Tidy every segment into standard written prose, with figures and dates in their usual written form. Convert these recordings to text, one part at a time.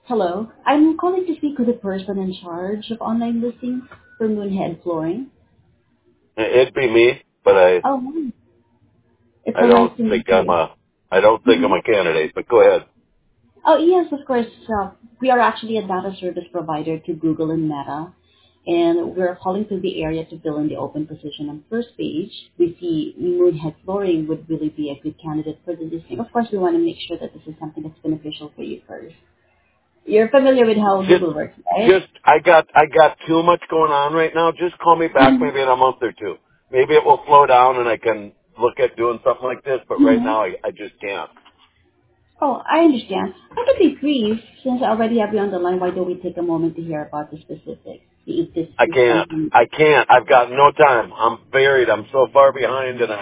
Hello. I'm calling to speak with the person in charge of online listings for Moonhead Flooring. It'd be me, but Oh, hi. It's I so nice don't to meet think you. I don't think I'm hmm a candidate. But go ahead. Oh, yes, of course. We are actually a data service provider to Google and Meta, and we're calling to the area to fill in the open position on first page. We see Moonhead Flooring would really be a good candidate for the listing. Of course, we want to make sure that this is something that's beneficial for you first. You're familiar with how Just, Google works, right? just I got too much going on right now. Just call me back maybe in a month or two. Maybe it will slow down and I can look at doing something like this. But right Mhm. now I just can't. Oh, I understand. I can be brief. Since I already have you on the line, why don't we take a moment to hear about the specifics? See if this I is can't. something. I can't. I've got no time. I'm buried. I'm so far behind, and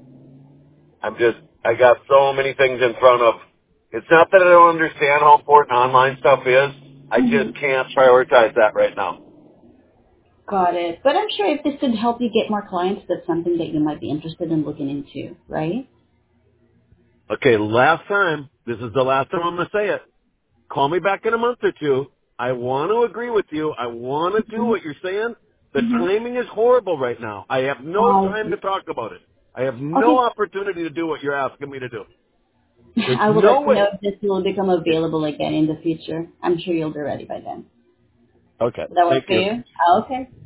I got so many things in front of. It's not that I don't understand how important online stuff is. I Mhm. just can't prioritize that right now. Got it. But I'm sure if this could help you get more clients, that's something that you might be interested in looking into, right? Okay, last time. This is the last time I'm going to say it. Call me back in a month or two. I want to agree with you. I want to do what you're saying. The Mm-hmm. timing is horrible right now. I have no I time to see. talk about it. I have no Okay. opportunity to do what you're asking me to do. There's I will no let you know way. if this will become available again in the future. I'm sure you'll be ready by then. Okay, Will that work thank for you. you? Okay.